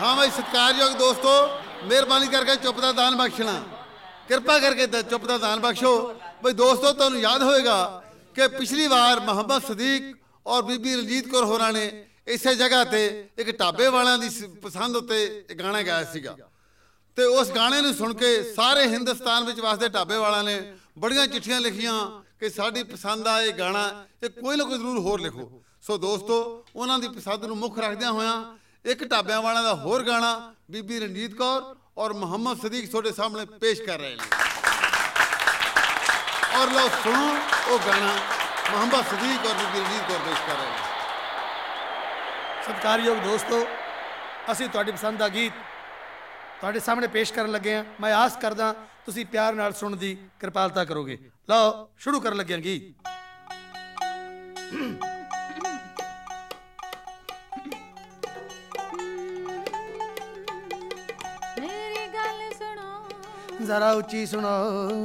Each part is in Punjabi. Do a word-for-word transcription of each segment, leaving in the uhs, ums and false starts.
हाँ भाई सत्कारयोग दोस्तों, मेहरबानी करके चुप का दान बख्शना, कृपा करके चुप का दान बख्शो। भाई दोस्तों तुहानूं याद होएगा कि पिछली बार मोहम्मद सदीक और बीबी रंजीत कौर होरां ने इसे जगह ते एक ढाबे वालियां दी पसंद उत्ते गाना गाया सीगा ते उस गाने नूं सुन के सारे हिंदुस्तान विच वास्ते ढाबे वालियां ने बड़ियां चिट्ठियां लिखियां कि साडी पसंद आ ये गाना, ये कोई ना कोई जरूर होर लिखो। सो दोस्तों उन्हां दी पसंद नूं मुख रखदियां होयां एक ढाबियां वालियां दा होर गाना बीबी रंजीत कौर और मोहम्मद सदीक तुहाडे सामने पेश कर रहे हैं। और लो सुनो वो गाना मोहम्मद सदीक और बीबी रंजीत कौर पेश कर रहे हैं। सत्कारयोग दोस्तों, असीं तुहाडी पसंद का गीत तुहाडे सामने पेश करन लगे हैं। मैं आस करदा तुसीं प्यार नाल सुणन दी किरपालता करोगे। लो शुरू करन लगे गीत। मेरी गल सुनो जरा उच्ची सुनो,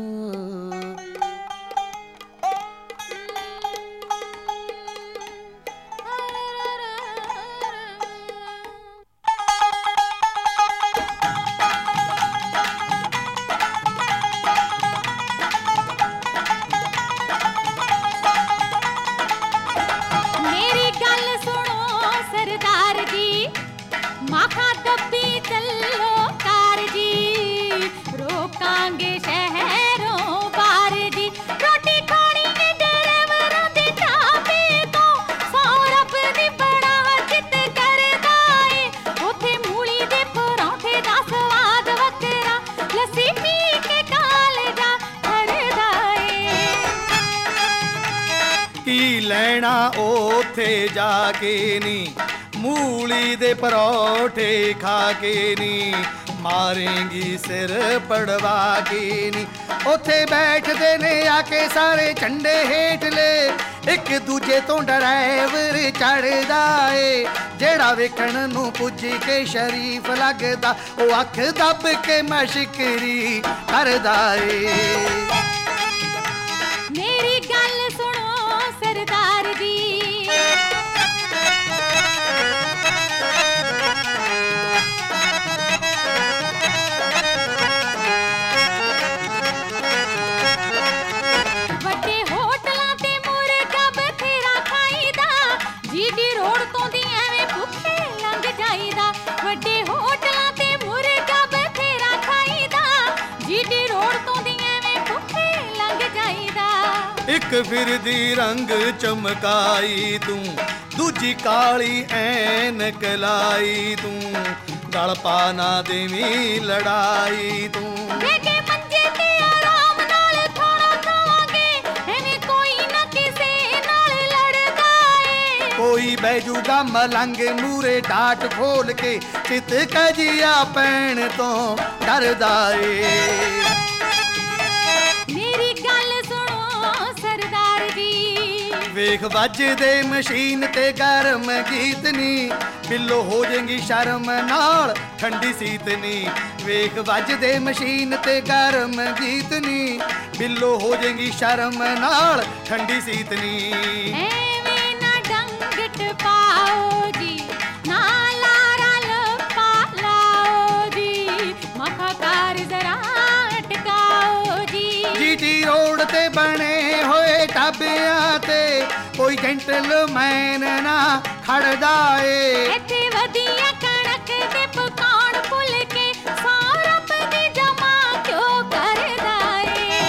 ओथे जाके नी मूली दे परौठे खा के नी मारेंगी सिर पड़वा के नी। ओथे बैठदे ने आके सारे झंडे हेठ ले, एक दूजे तो ड्राइवर चढ़दा ए, जेड़ा वेखण नूं पुज के शरीफ लगदा ओ अख दब के मशकरी करदा ए। मेरी गल सुनो सरदार दी, ਵੱਡੇ ਹੋਟਲਾਂ ਤੇ ਮੁਰਗਾ ਬਥੇਰਾ ਖਾਈਦਾ, ਜੀਡੀ ਰੋਡ ਤੋਂ ਦੀ ਐਵੇਂ ਭੁੱਖੇ ਲੰਘ ਜਾਈਦਾ। ਵੱਡੇ ਹੋਟਲਾਂ ਤੇ ਮੁਰਗਾ ਬਥੇਰਾ ਖਾਈਦਾ, ਜੀਡੀ ਰੋਡ ਤੋਂ ਦੀ ਐਵੇਂ ਭੁੱਖੇ ਲੰਘ ਜਾਈਦਾ। एक फिरदी रंग चमकाई तू, दूजी काली ऐनक लाई तू, गल पाना देवी लड़ाई तू। बेटे मंजे ते आराम नाल खाना खावांगे, एवें कोई ना किसे नाल लड़दा ए। कोई बैजूगा मलंग मूरे डाट खोल के, चित कजिया पैण तो डरदा ए। मेरी गल सुनो सरदार जी, वेख वजदे मशीन ते गरम गीत नी, बिल्लो हो जाएंगी शर्म नाल ठंडी सीत नी। वेख वजदे मशीन ते गरम गीत नी, बिल्लो हो जाएंगी शर्म नाल ठंडी सीत नी। एवें ना डंग टपाओ जी, ना लारा लपा लाओ जी, मखा कार जरा अटकाओ जी। जीटी रोड ते बने होए ढाबियां ते कोई जेंटलमैन ना खड़दा ए। इत्थे वधिया कणक ते पकाउण भुल के सौ रब दी जमा क्यों करदा ए।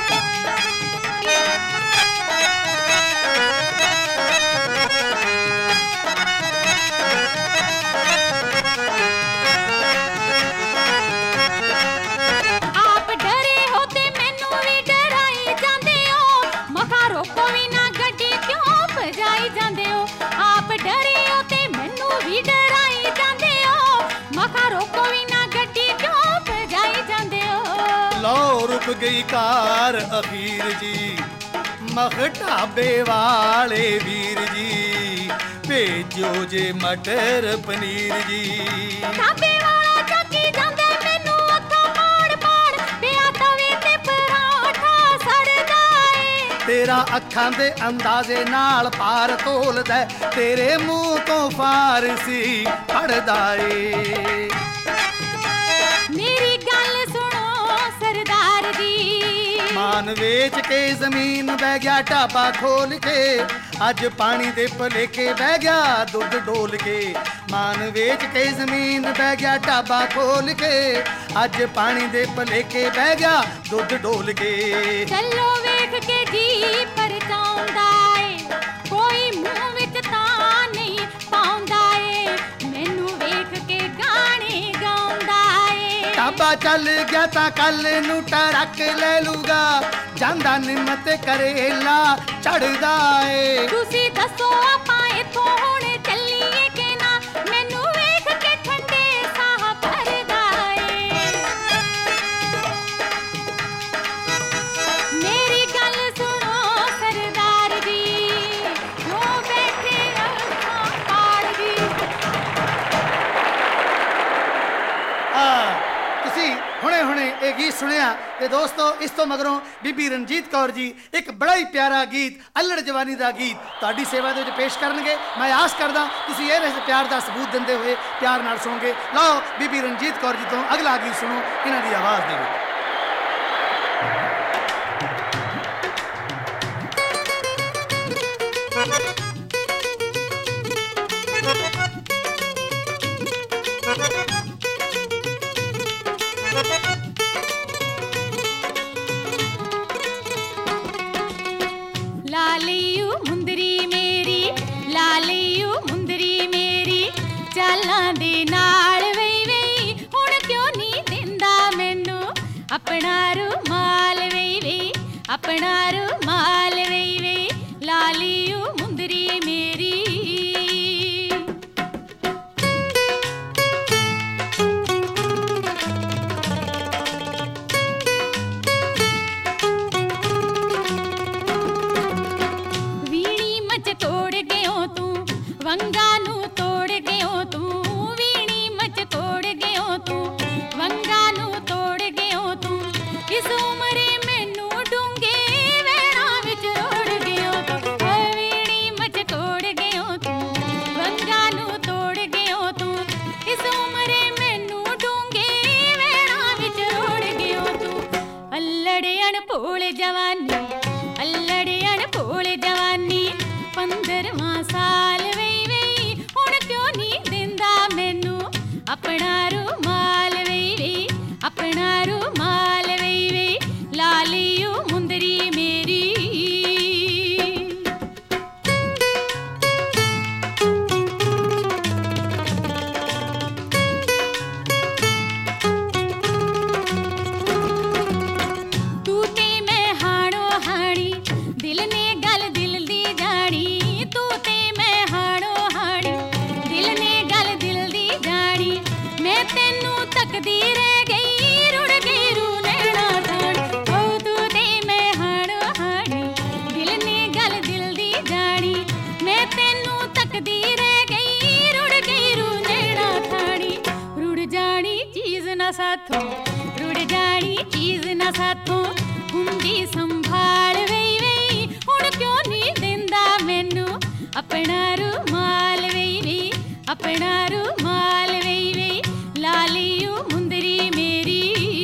आप डरे हो ते मैनू भी डराई जांदे हो, मखा रोको भी ना गड्डी क्यों भजाई जांदे हो। आप डरे हो ते मैनू भी डराई जांदे हो, मखा रोको भी ना गड्डी क्यों भजाई जांदे हो। लो रुक गई कार अखीर जी, मख ढाबे वाले वीर जी, भेजो जे मटर पनीर जी। ढाबे वाला चकी जांदे मैनू अखां पाड़ पाड़, पिया तवे ते पराठा सड़दा ए। तेरा अखां दे अंदाजे नाल पार तोलदा तेरे मुंह तो फारसी पढ़दा ए मेरी गल सुनो सरदार जी मान वेच के जमीन बह गया ढाबा खोल के अज पानी दे भलेखे बह गया दुध डोल के मान वेच के जमीन बह गया ढाबा खोल के अज पानी दे भलेखे बह गया दुध डोल के चलो वेख के जी परचाउंदा ए कोई मुंह विच तां नहीं पाउंदा ए मैनू वेख के गाने गाउंदा ए ढाबा चल गया तां कल नू टरक ले लूगा जांदा निम्मत करेला चढ़दा ए तुसी दसो आपां इथों हुण चलीए कि ना मैनू वेख के ठंडे साह भरदा ए मेरी गल सुनो सरदार जी जो बैठे अखां पाड़ दी आ ਤੁਸੀਂ ਹੁਣੇ ਹੁਣੇ ਇਹ ਗੀਤ ਸੁਣਿਆ ਤੇ ਦੋਸਤੋ ਇਸ ਤੋਂ ਮਗਰੋਂ ਬੀਬੀ ਰਣਜੀਤ ਕੌਰ ਜੀ ਇੱਕ ਬੜਾ ਹੀ ਪਿਆਰਾ ਗੀਤ ਅਲੜ ਜਵਾਨੀ ਦਾ ਗੀਤ ਤੁਹਾਡੀ ਸੇਵਾ ਦੇ ਵਿੱਚ ਪੇਸ਼ ਕਰਨਗੇ ਮੈਂ ਆਸ ਕਰਦਾ ਤੁਸੀਂ ਇਹ ਪਿਆਰ ਦਾ ਸਬੂਤ ਦਿੰਦੇ ਹੋਏ ਪਿਆਰ ਨਾਲ ਸੁਣੋਗੇ ਲਓ ਬੀਬੀ ਰਣਜੀਤ ਕੌਰ ਜੀ ਤੋਂ ਅਗਲਾ ਗੀਤ ਸੁਣੋ ਇਹਨਾਂ ਦੀ ਆਵਾਜ਼ ਦੇ ਵਿੱਚ लालियू मुंदरी मेरी लालियू मुंदरी मेरी चालां दे नाल वई वई हुण क्यों नहीं दिंदा मैनू अपना रुमाल वई वई अपना रुमाल वई वई लालियू मुंदरी मेरी वंगा नू तोड़ गयो तू वीणी मच तोड़ गयो तू वंगा नू तोड़ गयो तू इस उमरे मैनू डूंगे वैणा विच रोड़ गयो तू वीणी मच तोड़ गयो तू वंगा नू तोड़ गयो तू इस उमरे मैनू डूंगे वैणा विच रोड़ गयो तू अल्लड़े अनभोल जवानी अल्लड़े अनभोल जवानी पंद्रहवां साल अपना रुमाल वई वई अपना रुमाल वई वई लालियू मुंदरी मेरी तू ते मैं हाणो हाणी दिल ने गल दिल दी जानी तू ते मैं हाणो हाणी दिल ने गल दिल दी जानी मैं तेनू तकदी रह गई रुड़ गई रू नैना ठाण ओ तू ते मैं हाणो हाणी दिल ने गल दिल दी जानी मैं तेनू तकदी रह गई रुड़ गई रू नैना ठाणी रुड़ जानी चीज ना साथों रुड़ जानी चीज ना साथों हुंदी संभाल वई वई हुण क्यों नहीं दिंदा मैनू अपना रुमाल वई वई अपना रुमाल वई वई लालियू मुंदरी मेरी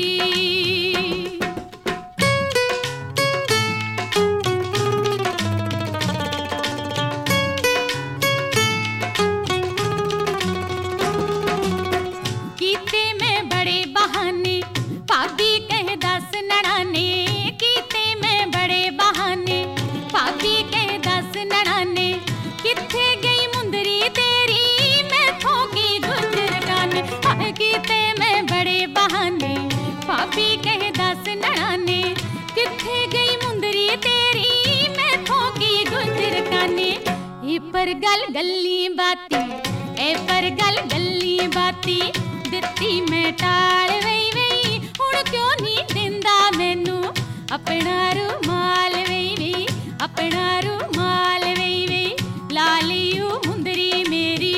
कीते मैं बड़े बहाने भाभी कह दस नड़ाने कीते मैं बड़े बहाने भाभी कह दस नड़ाने किथे गई मुंदरी तेरी मैं थोकी गुजर गाने हाय कीते मैं बड़े बहाने भाभी कह दस नड़ाने किथे गई मुंदरी तेरी मैं थोकी गुजर गाने ए पर गल गल्ली बाती ए पर गल गल्ली बाती दित्ती मैं टाल वई वई हुण क्यों नहीं दिंदा मैनू अपना रुमाल वई वई अपना रुमाल वई वई लालियू मुंदरी मेरी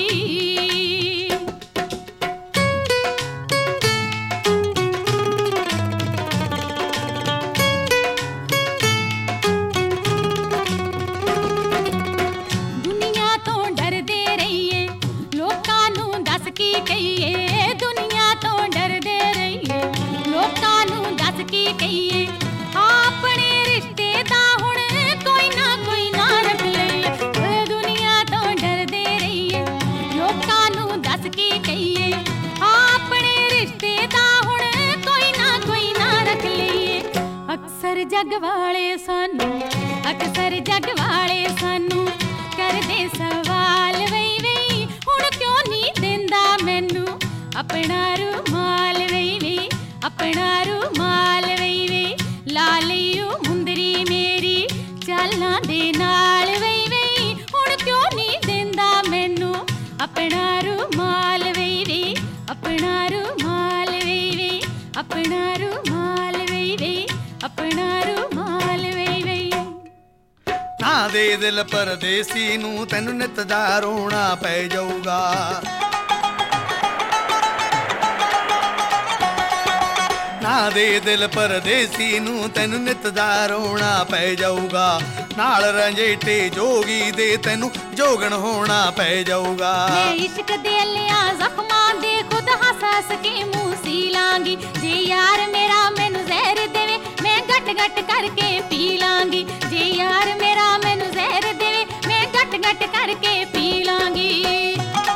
ਜੱਗ ਵਾਲੇ ਸਾਨੂੰ, ਅਕਸਰ ਜੱਗ ਵਾਲੇ ਸਾਨੂੰ ਕਰਦੇ ਸਵਾਲ ਵਈ ਵਈ ਹੁਣ ਕਿਉਂ ਨਹੀਂ ਦਿੰਦਾ ਮੈਨੂੰ ਆਪਣਾ ਰੁਮਾਲ ਵਈ ਵਈ ਆਪਣਾ ਰੁਮਾਲ ਵਈ ਵਈ ਲਾ ਲਈਓ ਮੁੰਦਰੀ ਮੇਰੀ ਚਾਲਾਂ ਦੇ ਨਾਲ ਵਈ ਵਈ ਹੁਣ ਕਿਉਂ ਨਹੀਂ ਦਿੰਦਾ ਮੈਨੂੰ ਆਪਣਾ ਰੁਮਾਲ ਵਈ ਵਈ ਆਪਣਾ ਰੁਮਾਲ ਵਈ ਵਈ ਆਪਣਾ ਰੁਮਾਲ ਵਈ ਵਈ ਆਪਣਾ ਰੁਮਾਲ ਵਈ ਵਈ ਨਾ ਦੇ ਦਿਲ ਪਰਦੇਸੀ ਨੂੰ ਤੈਨੂੰ ਨਿੱਤ ਦਾ ਰੋਣਾ ਪੈ ਜਾਊਗਾ ਨਾ ਦੇ ਦਿਲ ਪਰਦੇਸੀ ਨੂੰ ਤੈਨੂੰ ਨਿੱਤ ਦਾ ਰੋਣਾ ਪੈ ਜਾਊਗਾ ਨਾਲ ਰੰਜੇਟੇ ਜੋਗੀ ਦੇ ਤੈਨੂੰ ਜੋਗਣ ਹੋਣਾ ਪੈ ਜਾਊਗਾ ਮੈਂ ਇਸ਼ਕ ਦੇ ਲਿਆ ਜ਼ਖਮਾਂ ਦੇ ਖੁਦ ਹੱਸ ਹੱਸ ਕੇ ਮੂੰਹ ਸੀ ਲਾਂਗੀ ਜੇ ਯਾਰ ਮੇਰਾ ਮੈਨੂੰ ਜ਼ਹਿਰ ਦੇਵੇ ਮੈਂ ਘਟ ਘਟ ਕਰਕੇ ਪੀ ਲਾਂਗੀ ਜੇ ਯਾਰ ਮੇਰਾ ਮੈਨੂੰ ਜ਼ਹਿਰ ਦੇਵੇ ਮੈਂ ਘਟ ਘਟ ਕਰਕੇ ਪੀ ਲਾਂਗੀ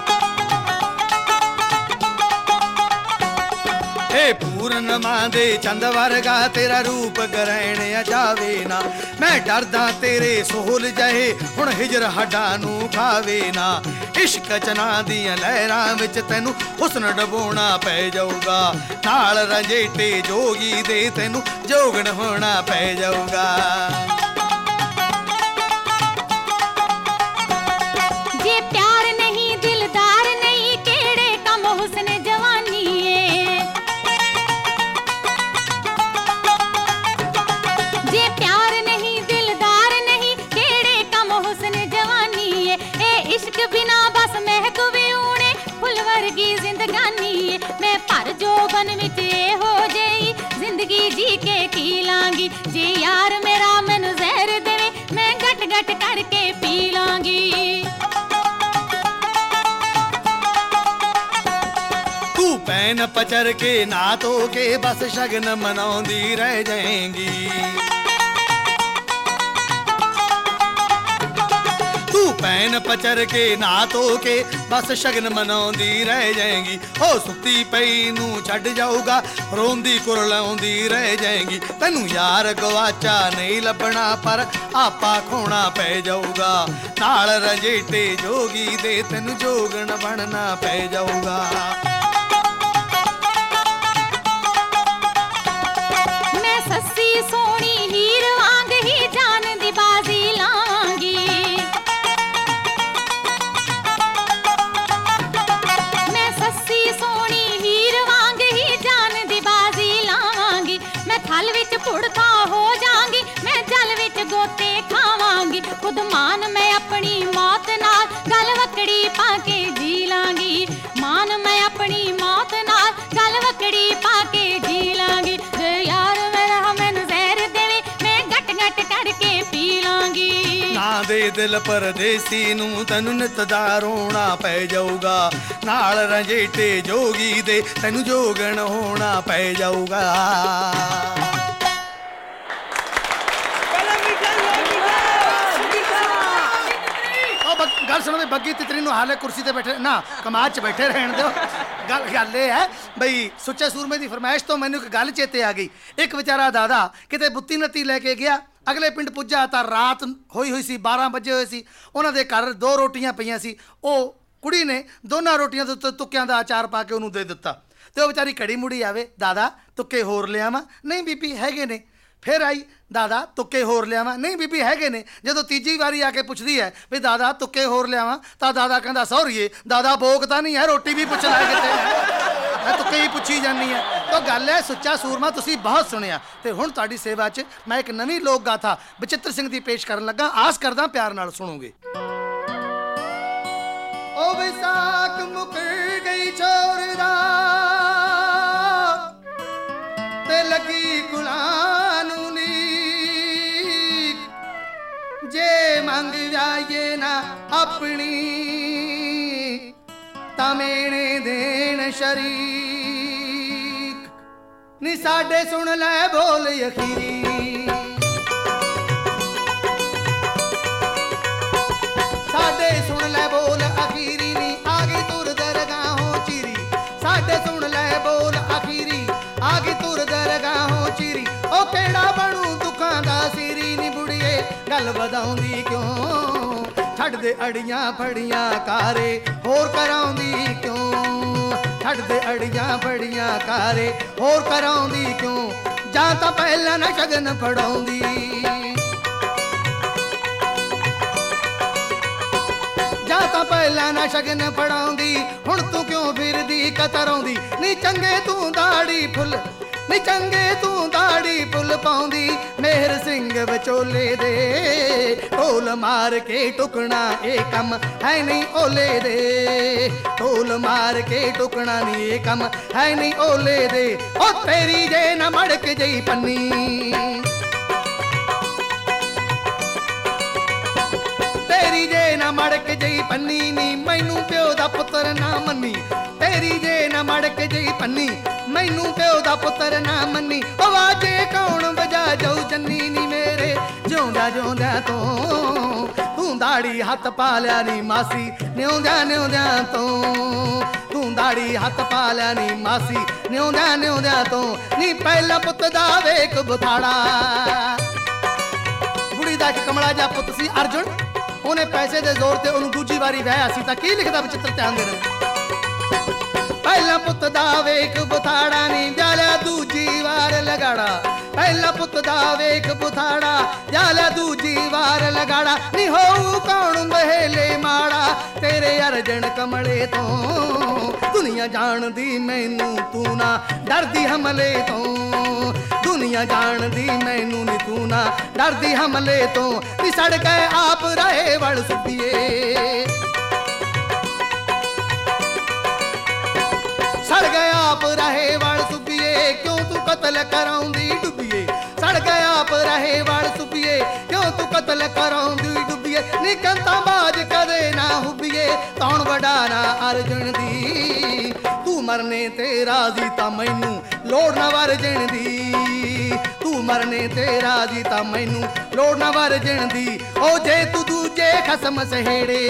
ਏ ਪੂਰਨਮਾਂ ਦੇ ਚੰਦ ਵਰਗਾ ਤੇਰਾ ਰੂਪ ਗਰੈਣ ਆ ਜਾਵੇ ਨਾ ਮੈਂ ਡਰਦਾ ਤੇਰੇ ਸੋਹਲ ਜਹੇ ਹੁਣ ਹਿਜਰ ਹੱਡਾਂ ਨੂੰ ਖਾਵੇ ਨਾ ਇਸ਼ਕ ਚਨਾ ਦੀਆਂ ਲਹਿਰਾਂ ਵਿੱਚ ਤੈਨੂੰ ਹੁਸਨ ਡਬੋਣਾ ਪੈ ਜਾਊਗਾ ਨਾਲ ਰੰਜੇਟੇ ਜੋਗੀ ਦੇ ਤੈਨੂੰ ਜੋਗਣ ਹੋਣਾ ਪੈ ਜਾਊਗਾ ਜੇ ਪਿਆਰ ਨਹੀਂ ਦਿਲਦਾਰ ਨਹੀਂ ਕਿਹੜੇ ਕੰਮ ਹੁਸਨ ਜਵਾਨੀ ਏ ਜੇ ਪਿਆਰ ਨਹੀਂ ਦਿਲਦਾਰ ਨਹੀਂ ਕਿਹੜੇ ਕੰਮ ਹੁਸਨ ਜਵਾਨੀ ਏ ਇਹ ਇਸ਼ਕ ਬਿਨਾ ਬਸ ਮਹਿਕ ਵੀ ਊਣੇ ਫੁੱਲ ਵਰਗੀ ਜ਼ਿੰਦਗਾਨੀ ਏ ਮੈਂ ਭਰ ਜੋਬਨ ਵਿੱਚ ਇਹੋ ਜਿਹੀ ਜ਼ਿੰਦਗੀ ਜੀ ਕੇ ਕੀ ਲਾਂਗੀ ਜੇ ਯਾਰ ਮੇਰਾ ਮੈਨੂੰ ਜ਼ਹਿਰ ਦੇਵੇ ਮੈਂ ਘਟ ਘਟ ਕਰਕੇ ਪੀ ਲਾਂਗੀ ਤੂੰ ਪੈਨ ਪਚਰ ਕੇ ਨਾ ਧੋ ਕੇ ਬਸ ਸ਼ਗਨ ਮਨਾਉਂਦੀ ਰਹਿ ਜਾਏਂਗੀ ਤੂੰ ਪੈਨ ਪਚਰ ਕੇ ਨਾ ਧੋ ਕੇ ਬਸ ਸ਼ਗਨ ਮਨਾਉਂਦੀ ਰਹਿ ਜਾਏਂਗੀ ਉਹ ਸੁੱਤੀ ਪਈ ਨੂੰ ਛੱਡ ਜਾਊਗਾ ਰੋਂਦੀ ਕੁਰਲਾਉਂਦੀ ਰਹਿ ਜਾਏਂਗੀ ਤੈਨੂੰ ਯਾਰ ਗਵਾਚਾ ਨਹੀਂ ਲੱਭਣਾ ਪਰ ਆਪਾ ਖੋਣਾ ਪੈ ਜਾਊਗਾ ਨਾਲ ਰੰਜੇਟੇ ਜੋਗੀ ਦੇ ਤੈਨੂੰ ਜੋਗਣ ਬਣਨਾ ਪੈ ਜਾਊਗਾ ਮੈਂ ਸੱਸੀ ਸੋਹਣੀ ਹੀਰ ਵਾਂਗ ਹੀ ਜਾਨ ਦੀ ਬਾਜ਼ੀ ਲਾਂਗੀ ਮੈਂ ਸੱਸੀ ਸੋਹਣੀ ਹੀਰ ਵਾਂਗ ਹੀ ਜਾਨ ਦੀ ਬਾਜ਼ੀ ਲਾਵਾਂਗੀ ਮੈਂ ਥਲ ਵਿੱਚ ਪੁੜਕਾ ਹੋ ਜਾਾਂਗੀ ਮੈਂ ਜਲ ਵਿੱਚ ਗੋਤੇ ਖਾਵਾਂਗੀ ਖੁਦ ਮਾਨ ਮੈਂ ਆਪਣੀ ਮੌਤ ਨਾਲ ਗਲ ਵਕੜੀ ਪਾ ਕੇ ਜੀ ਲਾਂਗੀ ਮਾਨ ਮੈਂ ਆਪਣੀ ਮੌਤ ਨਾਲ ਗਲ ਵਕੜੀ ਪਾ ਕੇ ਜੀ ਲਾਂਗੀ ਜੇ ਯਾਰ ਮੇਰਾ ਮੈਨੂੰ ਜ਼ਹਿਰ ਦੇਵੇ ਮੈਂ ਘਟ ਘਟ ਕਰਕੇ ਪੀ ਲਾਂਗੀ ਨਾ ਦੇ ਦਿਲ ਪਰਦੇਸੀ ਨੂੰ ਤੈਨੂੰ ਨਿੱਤ ਦਾ ਰੋਣਾ ਪੈ ਜਾਊਗਾ ਨਾਲ ਰੰਜੇਟੇ ਜੋਗੀ ਦੇ ਤੈਨੂੰ ਜੋਗਣ ਹੋਣਾ ਪੈ ਜਾਊਗਾ ਗੱਲ ਸੁਣੋ ਵੀ ਬੱਗੀ ਤਿਤਰੀ ਨੂੰ ਹਾਲੇ ਕੁਰਸੀ ਤੇ ਬੈਠੇ ਨਾ ਕਮਾਦ 'ਚ ਬੈਠੇ ਰਹਿਣ ਦਿਓ ਗੱਲ ਗੱਲ ਇਹ ਹੈ ਬਈ ਸੁੱਚੇ ਸੂਰਮੇ ਦੀ ਫਰਮਾਇਸ਼ ਤੋਂ ਮੈਨੂੰ ਇੱਕ ਗੱਲ ਚੇਤੇ ਆ ਗਈ ਇੱਕ ਵਿਚਾਰਾ ਦਾਦਾ ਕਿਤੇ ਬੁੱਤੀ ਨੱਤੀ ਲੈ ਕੇ ਗਿਆ ਅਗਲੇ ਪਿੰਡ ਪੁੱਜਾ ਤਾਂ ਰਾਤ ਹੋਈ ਹੋਈ ਸੀ ਬਾਰਾਂ ਵਜੇ ਹੋਏ ਸੀ ਉਹਨਾਂ ਦੇ ਘਰ ਦੋ ਰੋਟੀਆਂ ਪਈਆਂ ਸੀ ਉਹ ਕੁੜੀ ਨੇ ਦੋਨਾਂ ਰੋਟੀਆਂ ਦੇ ਉੱਤੇ ਤੁੱਕਿਆਂ ਦਾ ਅਚਾਰ ਪਾ ਕੇ ਉਹਨੂੰ ਦੇ ਦਿੱਤਾ ਤੇ ਉਹ ਵਿਚਾਰੀ ਘੜੀ ਮੁੜੀ ਆਵੇ ਦਾਦਾ ਤੁੱਕੇ ਹੋਰ ਲਿਆਵਾਂ ਨਹੀਂ ਬੀਬੀ ਹੈਗੇ ਨੇ ਫਿਰ ਆਈ ਦਾਦਾ ਤੁੱਕੇ ਹੋਰ ਲਿਆਵਾਂ ਨਹੀਂ ਬੀਬੀ ਹੈਗੇ ਨੇ ਜਦੋਂ ਤੀਜੀ ਵਾਰੀ ਆ ਕੇ ਪੁੱਛਦੀ ਹੈ ਵੀ ਦਾਦਾ ਤੁੱਕੇ ਹੋਰ ਲਿਆਵਾਂ ਤਾਂ ਦਾਦਾ ਕਹਿੰਦਾ ਸੌਰੀਏ ਦਾਦਾ ਭੋਗ ਤਾਂ ਨਹੀਂ ਹੈ ਰੋਟੀ ਵੀ ਪੁੱਛ ਲੈ ਕਿਤੇ ਮੈਂ ਤੁੱਕੇ ਹੀ ਪੁੱਛੀ ਜਾਂਦੀ ਹੈ ਤਾਂ ਗੱਲ ਹੈ ਸੁੱਚਾ ਸੂਰਮਾ ਤੁਸੀਂ ਬਹੁਤ ਸੁਣਿਆ ਤੇ ਹੁਣ ਤੁਹਾਡੀ ਸੇਵਾ 'ਚ ਮੈਂ ਇੱਕ ਨਵੀਂ ਲੋਕ ਗਾਥਾ ਬਚਿੱਤਰ ਸਿੰਘ ਦੀ ਪੇਸ਼ ਕਰਨ ਲੱਗਾ ਆਸ ਕਰਦਾ ਪਿਆਰ ਨਾਲ ਸੁਣੋਗੇ ਓ ਵਿਸਾਖ ਮੁੱਕਰ ਗਈ ਛੋਰ ਦਾ ਤੇ ਲੱਗੀ ਗੁਲਾਂ ਨੂੰ ਜੇ ਮੰਗ ਜਾਈਏ ਨਾ ਆਪਣੀ ਤਾਂ ਮੇਣੇ ਦੇਣ ਸ਼ਰੀਕ ਨੀ ਸਾਡੇ ਸੁਣ ਲੈ ਬੋਲ ਅਖੀਰੀ ਸਾਡੇ ਸੁਣ ਲੈ ਬੋਲ ਅਖੀਰੀ ਨੀ ਆ ਗਈ ਤੁਰ ਦਰਗਾਹੋਂ ਚੀਰੀ ਸਾਡੇ ਸੁਣ ਲੈ ਬੋਲ ਅਖੀਰੀ ਆ ਗਈ ਤੁਰ ਦਰਗਾਹੋਂ ਚੀਰੀ ਉਹ ਕਿਹੜਾ ਬਣੂ ਦੁੱਖਾਂ ਦਾ ਗੱਲ ਵਧਾਉਂਦੀ ਕਿਉਂ? ਛੱਡ ਦੇ ਅੜੀਆਂ ਫੜੀਆਂ ਕਾਰੇ ਹੋਰ ਕਰਾਉਂਦੀ ਕਿਉਂ? ਛੱਡ ਦੇ ਅੜੀਆਂ ਫੜੀਆਂ ਕਾਰੇ ਹੋਰ ਕਰਾਉਂਦੀ ਕਿਉਂ? ਜਾਂ ਤਾਂ ਪਹਿਲਾਂ ਨਾ ਸ਼ਗਨ ਫੜਾਉਂਦੀ। ਜਾਂ ਤਾਂ ਪਹਿਲਾਂ ਨਾ ਸ਼ਗਨ ਫੜਾਉਂਦੀ, ਹੁਣ ਤੂੰ ਕਿਉਂ ਫਿਰਦੀ ਕਤਰਾਉਂਦੀ? ਨੀ ਚੰਗੇ ਤੂੰ ਦਾੜੀ ਫੁੱਲ, ਨੀ ਚੰਗੇ ਤੂੰ ਦਾੜੀ ਫੁੱਲ ਪਾਉਂਦੀ। ਮੇਹਰ ਸਿੰਘ ਵਿਚੋਲੇ ਦੇ ਢੋਲ ਮਾਰ ਕੇ ਟੁਕਣਾ ਇਹ ਕੰਮ ਹੈ ਨਹੀਂ ਓਲੇ ਦੇ। ਢੋਲ ਮਾਰ ਕੇ ਟੁਕਣਾ ਨਹੀਂ ਇਹ ਕੰਮ ਹੈ ਨਹੀਂ ਓਲੇ ਦੇ। ਉਹ ਤੇਰੀ ਜੇ ਨਾ ਮੜਕ ਜਈ ਪੰਨੀ, ਤੇਰੀ ਜੇ ਨਾ ਮੜਕ ਜਈ ਪੰਨੀ ਨੀ ਮੈਨੂੰ ਪਿਓ ਦਾ ਪੁੱਤਰ ਨਾ ਮੰਨੀ। ਤੇਰੀ ਜੇ ਨਾ ਮੜਕ ਜਈ ਪੰਨੀ ਮੈਨੂੰ ਪਿਓ ਦਾ ਪੁੱਤਰ ਨਾ ਮੰਨੀ। ਆਵਾਜ਼ੇ ਕੌਣ ਵਜਾ ਜਾਊ ਜੰਨੀ ਨੀ ਮੇਰੇ ਜਿਉਂਦਾ ਜਿਉਂਦਿਆਂ ਤੋਂ। ਤੂੰ ਦਾੜੀ ਹੱਥ ਪਾ ਲਿਆ ਨੀ ਮਾਸੀ ਨਿਉਂਦਿਆਂ ਨਿਉਂਦਿਆਂ ਤੋਂ। ਤੂੰ ਦਾੜੀ ਹੱਥ ਪਾ ਲਿਆ ਨੀ ਮਾਸੀ ਨਿਉਂਦਿਆਂ ਨਿਉਂਦਿਆਂ ਤੋਂ। ਨੀ ਪਹਿਲਾ ਪੁੱਤ ਦਾ ਵੇਖ ਬੁਥਾੜਾ। ਬੁੜੀ ਦਾ ਇੱਕ ਕਮਲਾ ਜਿਹਾ ਪੁੱਤ ਸੀ ਅਰਜੁਨ। ਉਹਨੇ ਪੈਸੇ ਦੇ ਜ਼ੋਰ ਤੇ ਉਹਨੂੰ ਦੂਜੀ ਵਾਰੀ ਵਿਆਹਿਆ ਸੀ ਤਾਂ ਕੀ ਲਿਖਦਾ ਵਿਚਿੱਤਰ ਧਿਆਨ ਦੇਣਾ। ਪਹਿਲਾ ਪੁੱਤ ਦਾ ਵੇਖ ਬੁਥਾੜਾ ਨੀ ਜਾਲਿਆ ਦੂਜੀ ਵਾਰ ਲਗਾੜਾ। ਪਹਿਲਾ ਪੁੱਤ ਦਾ ਵੇਖ ਬੁਥਾੜਾ ਜਾਲਿਆ ਦੂਜੀ ਵਾਰ ਲਗਾੜਾ। ਨੀ ਹੋਊ ਕੌਣ ਮਹੇਲੇ ਮਾੜਾ ਤੇਰੇ ਅਰਜਨ ਕਮਲੇ ਤੋਂ। ਦੁਨੀਆ ਜਾਣਦੀ ਮੈਨੂੰ ਤੂੰ ਨਾ ਡਰਦੀ ਹਮਲੇ ਤੋਂ। ਦੁਨੀਆ ਜਾਣਦੀ ਮੈਨੂੰ ਨੀ ਤੂੰ ਨਾ ਡਰਦੀ ਹਮਲੇ ਤੋਂ। ਨੀ ਸੜ ਗਏ ਆਪ ਰਹੇ ਵਲ ਸੁੱਬੀਏ। ਸੜ ਗਏ ਆਪ ਰਹੇ ਵਲ ਸੁੱਬੀਏ ਕਿਉਂ ਤੂੰ ਕਤਲ ਕਰਾਉਂਦੀ ਡੁੱਬੀਏ। ਸੜ ਗਏ ਆਪ ਰਹੇ ਵਲ ਸੁੱਬੀਏ ਕਿਉਂ ਤੂੰ ਕਤਲ ਕਰਾਉਂਦੀ ਡੁੱਬੀਏ। ਨੀ ਕੰਤਾਂ ਬਾਜ ਕਦੇ ਨਾ ਹੁੱਬੀਏ ਤੌਣ ਵਡਾ ਨਾ ਅਰਜਨ ਦੀ। ਤੂੰ ਮਰਨੇ ਤੇ ਰਾਜ਼ੀ ਤਾਂ ਮੈਨੂੰ ਲੋੜ ਨਾ ਵਰਜਣ ਦੀ। ਤੂੰ ਮਰਨੇ ਤੇ ਰਾਜ਼ੀ ਤਾਂ ਮੈਨੂੰ ਲੋੜ ਨਾ ਵਰਜਣ ਦੀ। ਉਹ ਜੇ ਤੂੰ ਦੂਜੇ ਖਸਮ ਸਹੇੜੇ,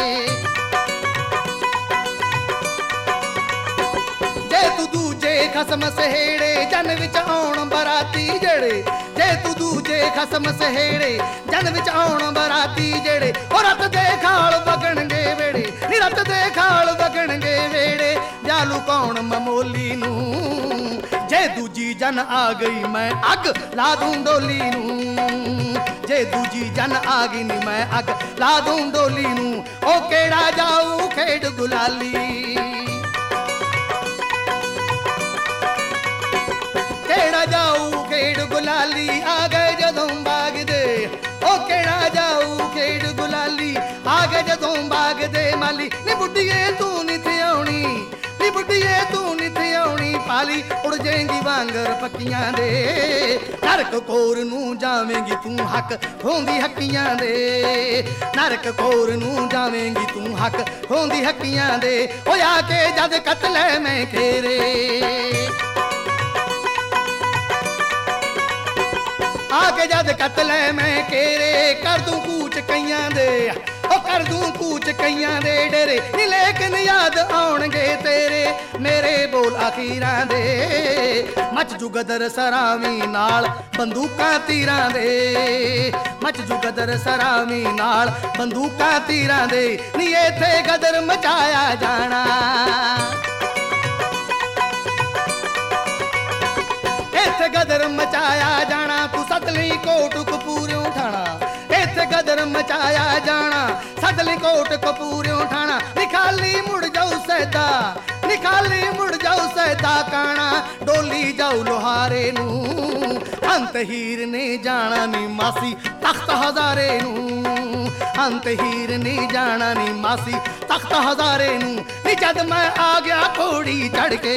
ਜੇ ਤੂੰ ਦੂਜੇ ਖਸਮ ਸਹੇੜੇ ਜਨ ਵਿੱਚ ਆਉਣ ਬਰਾਤੀ ਜਿਹੜੇ। ਜੇ ਤੂੰ ਦੂਜੇ ਖਸਮ ਸਹੇੜੇ ਜਨ ਵਿੱਚ ਆਉਣ ਬਰਾਤੀ ਜਿਹੜੇ। ਉਹ ਰੱਤ ਦੇ ਖਾਲ ਵਗਣਗੇ ਵੇੜੇ ਨੀ ਰੱਤ ਦੇ ਖਾਲ ਵਗਣਗੇ ਵੇੜੇ। ਜਾਲੂ ਕੌਣ ਮਮੋਲੀ ਨੂੰ ਜੇ ਦੂਜੀ ਜਨ ਆ ਗਈ ਮੈਂ ਅੱਗ ਲਾ ਦੂੰ ਡੋਲੀ ਨੂੰ। ਜੇ ਦੂਜੀ ਜਨ ਆ ਗਈ ਨੀ ਮੈਂ ਅੱਗ ਲਾ ਦੂੰ ਡੋਲੀ ਨੂੰ। ਉਹ ਕਿਹੜਾ ਜਾਊ ਖੇਡ ਗੁਲਾਲੀ, ਕਿਹੜਾ ਜਾਊ ਖੇਡ ਗੁਲਾਲੀ ਆ ਗਏ ਜਦੋਂ ਬਾਗ ਦੇ। ਉਹ ਕਿਹੜਾ ਜਾਊ ਖੇਡ ਗੁਲਾਲੀ ਆ ਗਏ ਜਦੋਂ ਬਾਗ ਦੇ ਮਾਲੀ। ਨੀ ਬੁੱਢੀਏ ਤੂੰ ਨੀ ਥਿਆਉਣੀ, ਨੀ ਬੁੱਢੀਏ ਤੂੰ ਨੀ ਥਿਆਉਣੀ ਪਾਲੀ। ਉੜ ਜਾਏਂਗੀ ਵਾਂਗਰ ਪੱਕੀਆਂ ਦੇ ਨਰਕ ਕੋਰ ਨੂੰ ਜਾਵੇਂਗੀ ਤੂੰ ਹੱਕ ਖੋਂਦੀ ਹੱਕੀਆਂ ਦੇ। ਨਰਕ ਕੋਰ ਨੂੰ ਜਾਵੇਂਗੀ ਤੂੰ ਹੱਕ ਖੋਂਦੀ ਹੱਕੀਆਂ ਦੇ। ਉਹ ਆ ਕੇ ਜਦ ਕਤਲੇ ਮੈਂ ਖੇਰੇ, ਆ ਕੇ ਜਦ ਕਤਲੇ ਮੈਂ ਕੇਰੇ ਕਰ ਦੂੰ ਕੂਚ ਕਈਆਂ ਦੇ। ਉਹ ਕਰ ਦੂੰ ਕੂਚ ਕਈਆਂ ਦੇ ਡੇਰੇ ਨੀ ਲੇਕਿਨ ਯਾਦ ਆਉਣਗੇ ਤੇਰੇ ਮੇਰੇ ਬੋਲ ਅਖੀਰਾਂ ਦੇ। ਮੱਚ ਜੂ ਗਦਰ ਸਰਾਵੀ ਨਾਲ ਬੰਦੂਕਾਂ ਤੀਰਾਂ ਦੇ। ਮੱਚ ਜੂ ਗਦਰ ਸਰਾਵੀ ਨਾਲ ਬੰਦੂਕਾਂ ਤੀਰਾਂ ਦੇ। ਨੀ ਇੱਥੇ ਗਦਰ ਮਚਾਇਆ ਜਾਣਾ, ਇੱਥੇ ਗਦਰ ਮਚਾਇਆ ਜਾਣਾ। ਤੂੰ ਸੱਦ ਲਈ ਕੋਟ ਕਪੂਰਿਓਂ ਠਾਣਾ। ਇੱਥੇ ਗਦਰ ਮਚਾਇਆ ਜਾਣਾ ਸੱਦ ਲਈ ਕੋਟ ਕਪੂਰਿਓਂ ਠਾਣਾ। ਨਿਖਾਲੀ ਮੁੜ ਜਾਊ ਸੈਦਾ, ਨਿਖਾਲੀ ਮੁੜ ਜਾਊ ਸੈਦਾ ਕਾਣਾ। ਡੋਲੀ ਜਾਊ ਲੋਹਾਰੇ ਨੂੰ ਅੰਤ ਹੀਰ ਨੇ ਜਾਣਾ ਨੀ ਮਾਸੀ ਤਖਤ ਹਜ਼ਾਰੇ ਨੂੰ। ਅੰਤ ਹੀਰ ਨੇ ਜਾਣਾ ਨੀ ਮਾਸੀ ਤਖਤ ਹਜ਼ਾਰੇ ਨੂੰ। ਨੀ ਜਦ ਮੈਂ ਆ ਗਿਆ ਘੋੜੀ ਚੜ ਕੇ,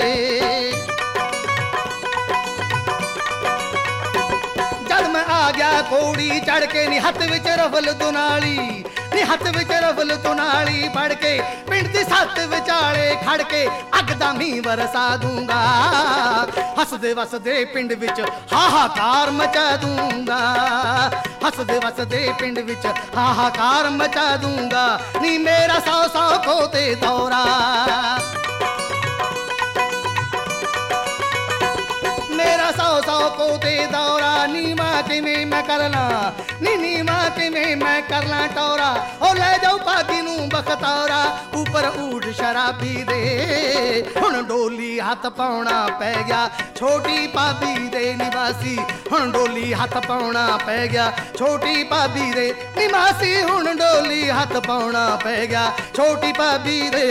ਜਦ ਮੈਂ ਆ ਗਿਆ ਘੋੜੀ ਚੜ ਕੇ ਨੀ ਹੱਥ ਵਿੱਚ ਰਫਲ ਦੁਨਾਲੀ। ਨੀ ਹੱਥ ਵਿੱਚ ਰਫਲ ਦੁਨਾਲੀ ਫੜ ਕੇ ਪਿੰਡ ਦੀ ਸੱਤ ਵਿਚਾਲੇ ਖੜ ਕੇ ਅੱਗ ਦਾ ਮੀਂਹ ਵਰਸਾ ਦੂੰਗਾ। ਹੱਸਦੇ ਵਸਦੇ ਪਿੰਡ ਵਿੱਚ ਹਾਹਾਕਾਰ ਮਚਾ ਦੂੰਗਾ। ਹੱਸਦੇ ਵਸਦੇ ਪਿੰਡ ਵਿੱਚ ਹਾਹਾਕਾਰ ਮਚਾ ਦੂੰਗਾ। ਨੀ ਮੇਰਾ ਸੌ ਸੌ ਖੋਤੇ ਦੌਰਾ, ਮੇਰਾ सौ सौ पोते दौरा नीमा किवें मैं करना नी नीमा किवें मैं करना टौरा ओ ले जाओ भाभी नू बखतौरा ऊपर ऊठ शराबी दे हुण डोली हथ पाउणा पै गया छोटी भाभी दे निवासी हुण डोली हथ पाउणा पै गया छोटी भाभी दे निवासी हुण डोली हथ पाउणा पै गया छोटी भाभी दे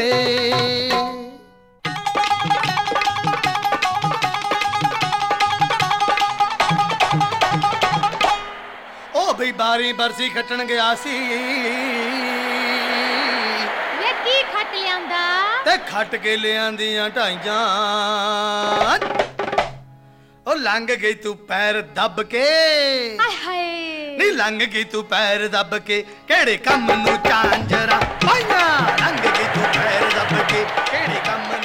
ਬਈ ਬਾਰੀ ਬਰਸੀ ਖੱਟਣ ਗਿਆ ਸੀ ਵੇ ਕੀ ਖੱਟ ਲਿਆਂਦਾ ਤੇ ਖੱਟ ਕੇ ਲਿਆਂਦੀਆਂ ਢਾਈਆਂ ਉਹ ਲੰਘ ਗਈ ਤੂੰ ਪੈਰ ਦੱਬ ਕੇ ਹਾਏ ਹਾਏ ਨੀ ਲੰਘ ਗਈ ਤੂੰ ਪੈਰ ਦੱਬ ਕੇ ਕਿਹੜੇ ਕੰਮ ਨੂੰ ਚਾਂਜਰਾ ਪਾਈਆਂ ਲੰਘ ਗਈ ਤੂੰ ਪੈਰ ਦੱਬ ਕੇ ਕਿਹੜੇ ਕੰਮ